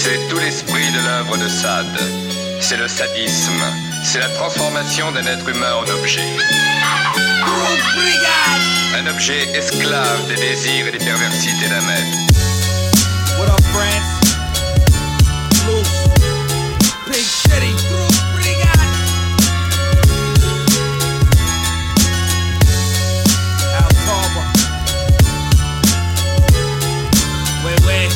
C'est tout l'esprit de l'œuvre de Sade. C'est le sadisme. C'est la transformation d'un être humain en objet. Un objet esclave des désirs et des perversités d'un maître. What up, France? Loose. Big City. Al Tarba. Ouais.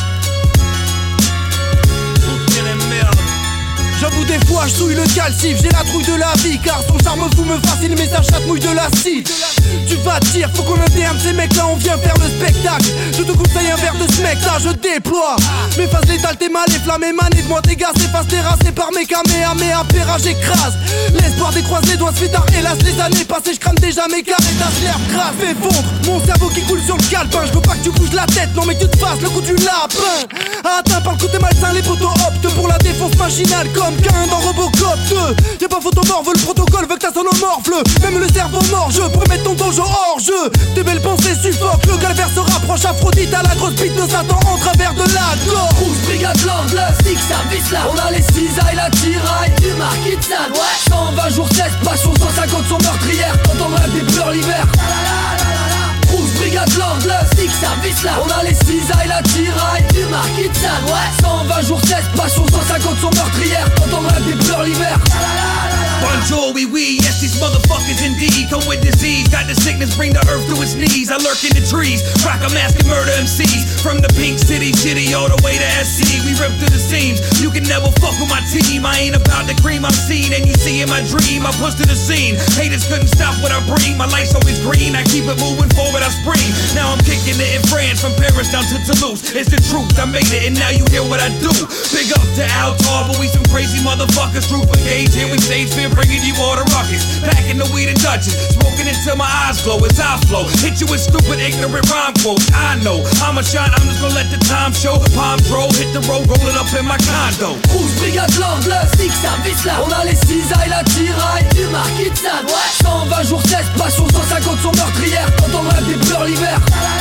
Lieutenant Mills. J'avoue des fois je souille le calcif, j'ai la trouille de la vie. Car son charme fou me fascine mais sa chatte mouille de l'acide. Tu vas te dire faut qu'on interne ces mecs là, on vient faire le spectacle. Je te conseille un verre de ce mec là, je déploie mes phases létales, t'es mal efflammé, mané de moi tes gars, s'efface terrassé par mes kamehameha, péra j'écrase. L'espoir décroise les doigts, se fait tard, hélas les années passées, je crame déjà mes carrés, tasse l'herbe crasse, fais fondre mon cerveau qui coule sur le calepin. Je veux pas que tu bouges la tête, non mais que tu te fasses le coup du lapin. Atteint par le côté malsain, les potos optent pour la défense machinale comme qu'un dans Robocop 2. Y'a pas photo mort, veut le protocole, veut que ta sonomorphe. Même le cerveau mort, je pourrais mettre ton dojo hors jeu. Tes belles pensées suffoquent, le calvaire se rapproche, Aphrodite à la grosse bite de Satan en travers de la gorge. Rouge brigade l'angle, stick service là. On a les cisailles, la tiraille du marquis de Sade. Ouais, 120 jours 16, passion 150 sont meurtrières. Quand on rêve des pleurs l'hiver. Rouge brigade l'angle, stick service là. On a les cisailles, la tiraille du marquis de Sade. Ouais, 120 jours 16, passion 150 sont meurtrières. Quand on rêve des pleurs l'hiver. Bonjour, oui, yes, these motherfuckers indeed come with disease. Got the sickness, bring the earth to its knees. I lurk in the trees, rock a mask and murder MCs. From the pink city, shitty, all the way to SC. We rip through the seams, you can never fuck with my team. I ain't about the cream I'm seen, and you see in my dream. I push to the scene, haters couldn't stop what I bring. My life's always green, I keep it moving forward, I spring. Now I'm kicking it in France, from Paris down to Toulouse. It's the truth, I made it, and now you hear what I do. Big up to Al Tarba, we some crazy motherfuckers. True engage, here we stage fear, bringing you all the ruckus. Packing the weed and Dutchess, smoking until my eyes glow as I flow. Hit you with stupid, ignorant rhyme quotes. I know, I'ma shine, I'm just gonna let the time show. Palm drove, hit the road, roll it up in my condo. Rouge brigade l'angle, stick service là. On a les cisailles, la tiraille du marquis de Sade. Ouais, 120 jours 16, passion 150 sont meurtrières. Quand on rêve des pleurs l'hiver.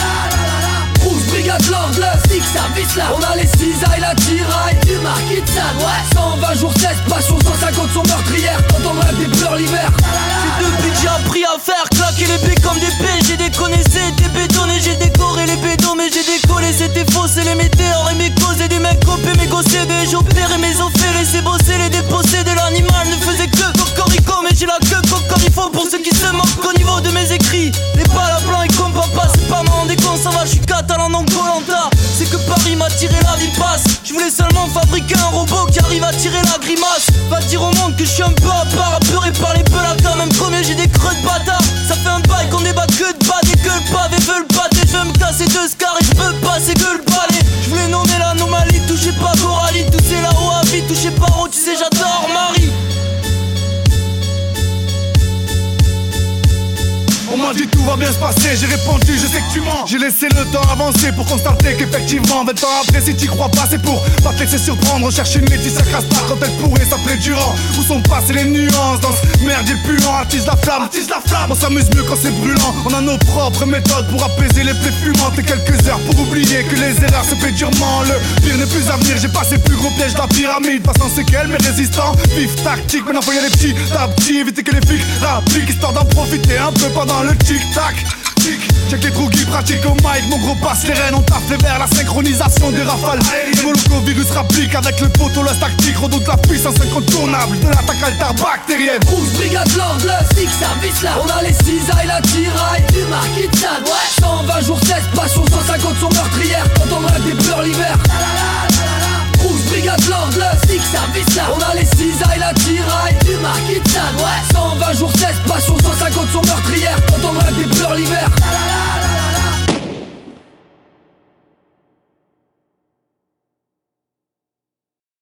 Rouge brigade l'angle, stick service là. On a les cisailles, la tiraille du marquis de Sade. Ouais, 120 jours 16, passion 150 sont meurtrières. Quand on rêve des pleurs l'hiver. C'est depuis que j'ai appris à faire claquer les pieds comme des pieds. J'ai déconné, c'était bétonné, j'ai décoré les bédos. Mais j'ai décollé, c'était faux, c'est les météores et mes causes. Et des mecs copés, mes gossédés. J'opérais mes os, fait laisser bosser les dépossédés. L'animal ne faisait que cocorico, mais j'ai la queue cocorico. Pour ceux qui se moquent au niveau de mes écrits. Les balles à blanc et comme papa, c'est pas m'en rendre compte, ça va, je suis catalan non Koh-Lanta. C'est que Paris m'a tiré la ripasse. Je voulais seulement fabriquer un robot qui arrive à tirer la grimace. Va dire au monde que je suis un peu à part, apeuré par les pelacas. Même combien j'ai des creux de bâtard. Ça fait un bail qu'on débat que de bas, des gueules pavés veulent pâter. Je veux me casser deux scars et je peux passer que le balai. Je voulais nommer l'anomalie, touchez pas Coralie. Touchez là-haut à vie, touchez pas haut, tu sais j'adore Marie. On m'a dit tout va bien se passer, j'ai répondu je sais que tu mens. J'ai laissé le temps avancer pour constater qu'effectivement 20 ans après si t'y crois pas c'est pour pas te laisser surprendre. Chercher une métisse ça crasse pas quand elle pourrait s'appeler Durand. Où sont passées les nuances dans ce merdier puant. Attise la flamme, on s'amuse mieux quand c'est brûlant. On a nos propres méthodes pour apaiser les plaies fumantes. Et quelques heures pour oublier que les erreurs se paient durement. Le pire n'est plus à venir, j'ai passé plus gros piège de la pyramide. Passant séquelles mais résistant, vif tactique. Maintenant faut y aller petit à petit, éviter que les flics rappliquent. Histoire d'en profiter un peu pendant le tic-tac. Check les trous qui pratiquent au mic, mon gros passe les rênes, on taffe vers la synchronisation des rafales. Le virus rapplique avec le poteau-less tactique, redoute la puissance incontournable de l'attaque altar bactérienne. Rouge brigade l'angle, stick service là. On a les cisailles, la tiraille du marquis de Sade. Ouais, 120 jours 16,